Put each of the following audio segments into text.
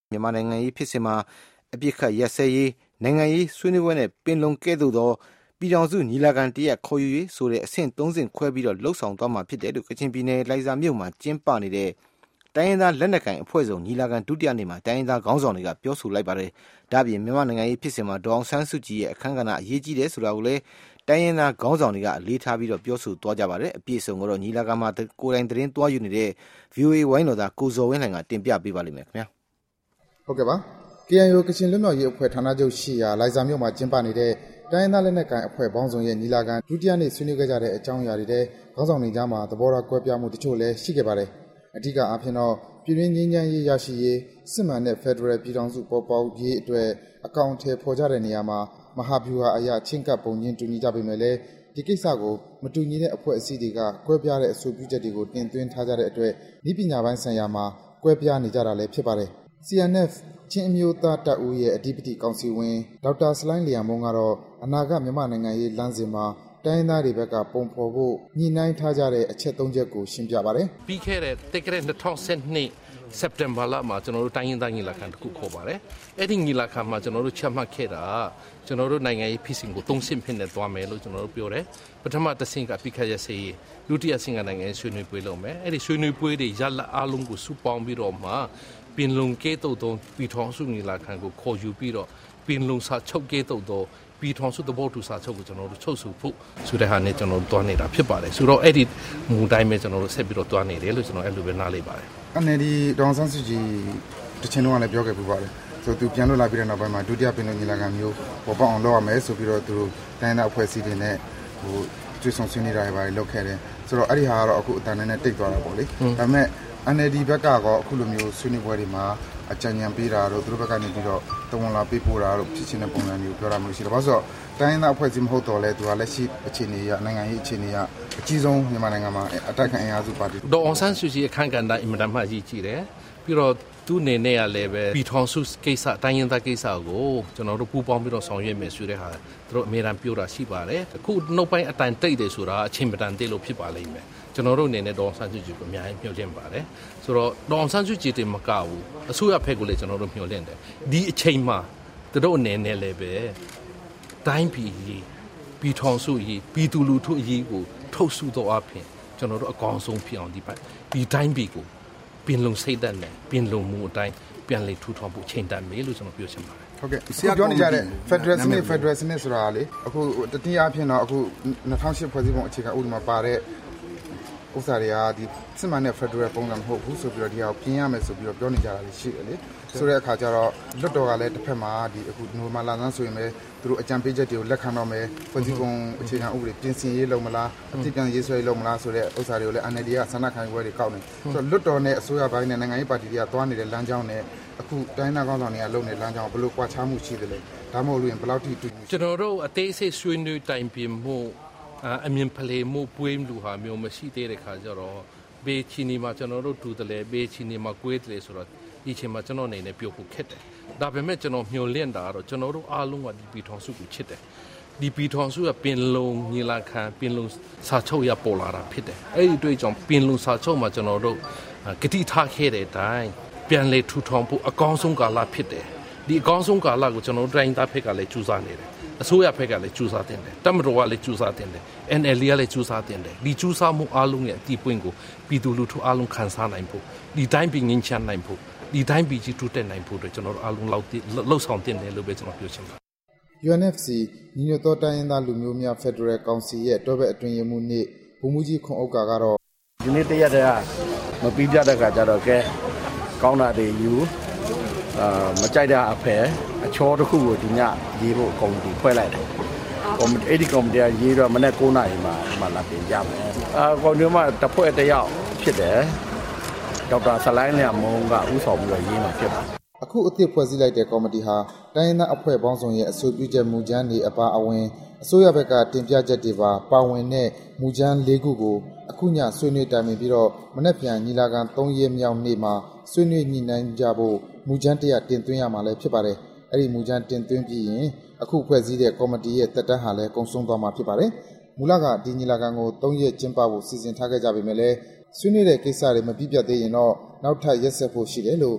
မြန်မာနိုင်ငံရေးဖြစ်စဉ်မှာအပြစ်ခတ်ရက်စဲရေးနိုင်ငံရေးဆွေးနွေးပွဲနဲ့ပင်လုံကဲ့သို့သောပြည်ထောင်စုညီလာခံတရက်ခေါ်ယူရေးဆိုတဲ့အဆင့်3ဆင့်ခွဲပြီးတော့လှုပ်ဆောင်သွားမှာဖြစ်တယ်လို့ကချင်ပြည်နယ်လိုင်ဇာမြို့မှာကျင်းပနေတဲ့တိုင်းရင်းသားလက်နက်ကိုင်အဖွဲ့စုံညီလာခံဒုတိယနေ့မှာတိုင်းရင်းသားခေါင်းဆောင်တွေကပြောဆိုလိုက်ပါတယ်။ဒါ့အပြင်မြန်မာနိုင်ငံရေးဖြစ်စဉ်မှာဒေါအောင်ဆန်းစုကြည်ရဲ့အခမ်းကဏ္ဍအရေးကြီးတယ်ဆိုတာကိုလည်းတိုင်းရင်းသားခေါင်းဆောင်တွေကအလေးထားပြီးတော့ပြောဆိုသွားကြပါတယ်။အပြည့်အစုံကိုတော့ညီလာခံမှာကိုယ်တိုင်သတင်းသွားယူနေတဲ့ VOA ဝိုင်းတော်သားကိုဇော်ဝင်းလှိုင်ကတင်ပြပေးပါလိမ့်မယ်ခင်ဗျာ။ဟုတ်ကဲ့ပါ။ KNU ကချင်လွတ်မြောက်ရေးအဖွဲ့ဌာနချုပ်ရှိရာလိုင်ဇာမြို့မှာကျင်းပနေတဲ့တိုင်းရင်းသားလက်နက်ကိုင်အဖွဲ့ပေါင်းစုံရဲ့ညီလာခံဒုတိယနေ့ဆွေးနွေးခဲ့ကြတဲ့အကြောင်းအရာတွေခေါင်းဆောင်တွေကြားမှာသဘောထားကွဲပြားမှုတချို့လည်းရှိခဲ့ပါတယ်။အဓိကအားဖြင့်တော့ပြည်တွင်းငြိမ်းချမ်းရေးရရှိရေးစစ်မှန်တဲ့ဖက်ဒရယ်ပြည်ထောင်စုပေါ်ပေါက်ရေးအတွက်အကောင့်အထည်ဖော်ကြတဲ့နေရာမှာမဟာဗျူဟာအရာချင်းကပ်ပုံချင်းတူညီကြပေမဲ့လည်းဒီကိစ္စကိုမတူညီတဲ့အဖွဲ့အစည်းတွေကကွဲပြားတဲ့အဆိုပြုချက်တွေကိုတင်သွင်းထားကြတဲ့အတွက်နည်းပညာပိုင်းဆိုင်ရာမှာကွဲပြားနေကြတာလည်းဖြစ်ပါတယ်။ CNF ချင်းအမျိုးသားတပ်ဦးရဲ့အဓိပတိကောင်စီဝင်ဒေါက်တာစလိုင်းလျံမုံကတော့အနာဂတ်မြန်မာနိုင်ငံရေးလမ်းစဉ်မှာတိုင်းသားတွေဘက်ကပုံဖော်ဖို့ညှိနှိုင်းထားကြတဲ့အချက်၃ချက်ကိုရှင်းပြပါတယ်။ပြီးခဲ့တဲ့2012စက်တင်ဘာလမှာကျွန်တော်တို့တိုင်းရင်းသားညီလာခံတစ်ခုခေါ်ပါတယ်။အဲ့ဒီညီလာခံမှာကျွန်တော်တို့ချက်မှတ်ခဲ့တာကျွန်တော်တို့နိုင်ငံရေးဖြစ်စဉ်ကို၃ဆင့်ဖြစ်နေသွားမယ်လို့ကျွန်တော်တို့ပြောတယ်။ပထမတစ်ဆင့်ကပြီးခဲ့ရစေးဒုတိယဆင့်ကနိုင်ငံရေးဆွေးနွေးပွဲလုပ်မယ်။အဲ့ဒီဆွေးနွေးပွဲတွေရလအားလုံးကိုစုပေါင်းပြီးတော့မှပင်လုံကဲ့သို့သောပြည်ထောင်စုညီလာခံကိုခေါ်ယူပြီးတော့ပင်လုံစာချုပ်ကဲ့သို့သောပြည်ထောင်စုသဘောတူစာချုပ်ကိုကျွန်တော်တို့ချုပ်ဆိုဖို့ဆိုတဲ့ဟာနဲ့ကျွန်တော်တို့တွားနေတာဖြစ်ပါတယ်ဆိုတော့အဲ့ဒီမူတိုင်းပဲကျွန်တော်တို့ဆက်ပြီးတော့တွားနေတယ်လို့ကျွန်တော်အဲ့လိုပဲနားလေပါတယ်အနေဒီဒေါန်ဆန်းစုကြည်တချင်တော့လည်းပြောခဲ့ပူပါတယ်ဆိုသူပြန်လို့လာပြီးတဲ့နောက်ပိုင်းမှာဒုတိယပင်လုံညီလာခံမျိုးပေါ်ပေါက်အောင်လုပ်ရမယ်ဆိုပြီးတော့သူတိုင်းသားအဖွဲ့အစည်းတွေနဲ့ကျွေးဆောင်ဆွေးနွေးတာတွေပါလုပ်ခဲ့တယ်ဆိုတော့အဲ့ဒီဟာကတော့အခုအတန်နဲ့တိတ်သွားတာပေါ့လေဒါပေမဲ့ NLD ဘက်ကတော့အခုလိုမျိုးဆွေးနွေးပွဲတွေမှာအကြံဉာဏ်ပေးတာတို့သူတို့ဘက်ကနေပြီးတော့တဝန်လာပေးပို့တာတို့ဖြစ်ချင်းတဲ့ပုံစံမျိုးပြောတာမျိုးရှိတယ်။ဘာလို့ဆိုတော့တိုင်းရင်းသားအဖွဲ့အစည်းမဟုတ်တော့လဲသူကလက်ရှိအခြေအနေရနိုင်ငံရေးအခြေအနေရအကြီးဆုံးမြန်မာနိုင်ငံမှာအတိုက်ခံအင်အားစုပါတီဒေါအောင်ဆန်းစုကြည်အခမ်းကဏ္ဍအင်မတန်မှကြီးကြီးတယ်။ပြီးတော့သူ့အနေနဲ့ကလည်းပဲပြည်ထောင်စုကိစ္စတိုင်းရင်းသားကိစ္စကိုကျွန်တော်တို့ပူးပေါင်းပြီးတော့ဆောင်ရွက်မယ်ဆိုတဲ့ဟာသူတို့အမြဲတမ်းပြောတာရှိပါတယ်။အခုနောက်ပိုင်းအတိုင်တိတ်တယ်ဆိုတာအချိန်မတန်သေးလို့ဖြစ်ပါလိမ့်မယ်။ကျွန်တော်တို့အနေနဲ့ဒေါအောင်ဆန်းစုကြည်ကိုအများကြီးမျှော်လင့်ပါတယ်ဆိုတော့ဒေါအောင်ဆန်းစုကြည်တင်မကဘူးအစိုးရဘက်ကိုလည်းကျွန်တော်တို့မျှော်လင့်တယ်ဒီအချိန်မှာတို့အနေနဲ့လည်းပဲတိုင်းပြည်ပြည်ထောင်စုပြည်သူလူထုအရေးကိုထုတ်ဆုတော့အဖြစ်ကျွန်တော်တို့အကောင်းဆုံးဖြစ်အောင်ဒီတိုင်းပြည်ကိုပင်လုံစိတ်သက်နဲ့ပင်လုံမှုအတိုင်းပြန်လည်ထူထောင်ဖို့ချိန်တန်မယ်လို့ကျွန်တော်ပြောချင်ပါတယ်ဟုတ်ကဲ့ဆရာပြောနေကြတဲ့ Federal စနစ်ဆိုတာလေအခုတတိယအဖြစ်တော့အခု2008ဖွဲ့စည်းပုံအခြေခံဥပဒေမှာပါတဲ့ဥစ္စာတွေကဒီစစ်မှန်တဲ့ Federal ပုံစံမဟုတ်ဘူးဆိုပြီးတော့ဒီဟာကိုပြင်ရမယ်ဆိုပြီးတော့ပြောနေကြတာရှိတယ်လေဆိုတဲ့အခါကျတော့လွတ်တော်ကလည်းတစ်ဖက်မှာဒီအခုနိုမာလာဆန်းဆိုရင်ပဲသူတို့အကြံပေးချက်တွေကိုလက်ခံတော့မယ်ဖွဲ့စည်းပုံအခြေခံဥပဒေပြင်ဆင်ရေးလုပ်မလားအတိအကျရေးဆွဲရေးလုပ်မလားဆိုတဲ့ဥစ္စာတွေကိုလည်း NLD ကဆန္ဒခံယူပွဲတွေကောက်နေဆိုတော့လွတ်တော်နဲ့အစိုးရပိုင်းနဲ့နိုင်ငံရေးပါတီတွေကသွားနေတဲ့လမ်းကြောင်းနဲ့အခုတိုင်းနာကောင်းဆောင်တွေကလုပ်နေတဲ့လမ်းကြောင်းဘယ်လိုကွာခြားမှုရှိသလဲဒါမှမဟုတ်ရင်ဘယ်လောက်ထိတူကျွန်တော်တို့အသေးစိတ်ဆွေးနွေးတိုင်ပြင်မှုအမြင်ဖလှယ်မှုပွေးလူဟာမျိုးမရှိသေးတဲ့ခါကျတော့ဘေးချီနီမှာကျွန်တော်တို့တူတယ်လေဘေးချီနီမှာကွေးတယ်ဆိုတော့ဒီချိန်မှာကျွန်တော်အနေနဲ့ပြောဖို့ခက်တယ်ဒါပေမဲ့ကျွန်တော်မျှော်လင့်တာကတော့ကျွန်တော်တို့အားလုံးကဒီပြည်ထောင်စုကိုချစ်တယ်ဒီပြည်ထောင်စုကပင်လုံညီလာခံပင်လုံစာချုပ်ရပေါ်လာတာဖြစ်တယ်အဲ့ဒီတွေ့ကြောင့်ပင်လုံစာချုပ်မှာကျွန်တော်တို့ဂတိထားခဲ့တဲ့အတိုင်းပြန်လေထူထောင်ဖို့အကောင်းဆုံးကာလဖြစ်တယ်ဒီအကောင်းဆုံးကာလကိုကျွန်တော်တို့တိုင်းသားဖက်ကလည်းကြိုးစားနေတယ်အစိုးရဘက်ကလည်းကြိုးစားတင်တယ်တမတော်ကလည်းကြိုးစားတင်တယ် NLD ကလည်းကြိုးစားတင်တယ်ဒီကြိုးစားမှုအားလုံးရဲ့အတီးပွင့်ကိုပြည်သူလူထုအားလုံးခံစားနိုင်ဖို့ဒီတိုင်းပြည်ငင်းချမ်းနိုင်ဖို့ဒီတိုင်းပြည်ကြီးတိုးတက်နိုင်ဖို့အတွက်ကျွန်တော်တို့အားလုံးလှုပ်ဆောင်တင်တယ်လို့ပဲကျွန်တော်ပြောချင်ပါတယ် UNFC ညီညွတ်သောတိုင်းရင်းသားလူမျိုးများဖက်ဒရယ်ကောင်စီရဲ့တွဲဘက်အတွင်းရေးမှူးနေ့ဘုံမူကြီးခွန်ဥက္ကာကတော့ဒီနေ့တရက်တည်းကမပြီးပြတဲ့ခါကျတော့ကဲကောင်းတာတွေယူမကြိုက်တဲ့အဖယ်အချောတစ်ခုကိုဒီညရေးဖို့ကော်မတီဖွဲ့လိုက်တယ်အဲ့ဒီကော်မတီကရေးတော့မနေ့9နာရီမှာလာပြင်ကြမယ်ကော်မတီမှာတစ်ဖွဲ့တစ်ယောက်ဖြစ်တယ်ဒေါက်တာဆလိုင်းလျံမုံကဥဆောင်ပြီးတော့ရေးမှာဖြစ်ပါတယ်အခုအသစ်ဖွဲ့စည်းလိုက်တဲ့ကော်မတီဟာတိုင်းရင်းသားအဖွဲ့ပေါင်းစုံရဲ့အဆိုပြုချက်မူကြမ်းတွေအပါအဝင်အစိုးရဘက်ကတင်ပြချက်တွေပါဝင်တဲ့မူကြမ်း၄ခုကိုအခုညဆွေးနွေးတိုင်ပင်ပြီးတော့မနေ့ပြန်ညီလာခံ3ရက်မြောက်နေ့မှာဆွေးနွေးညှိနှိုင်းကြဖို့မူကြမ်းတရတင်သွင်းရမှာလည်းဖြစ်ပါတယ်။အဲ့ဒီမူကြမ်းတင်သွင်းပြီးရင်အခုဖွဲ့စည်းတဲ့ကော်မတီရဲ့တက်တန်းဟာလည်းကုန်ဆုံးသွားမှာဖြစ်ပါတယ်။မူလကဒီညီလာခံကို3ရက်ကျင်းပဖို့စီစဉ်ထားခဲ့ကြပေမဲ့လည်းဆွေးနွေးတဲ့ကိစ္စတွေမပြည့်ပြတ်သေးရင်တော့နောက်ထပ်ရက်ဆက်ဖို့ရှိတယ်လို့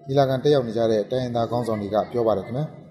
ညီလာခံတက်ရောက်နေကြတဲ့တိုင်းရင်းသားခေါင်းဆောင်တွေကပြောပါတယ်ခင်ဗျာ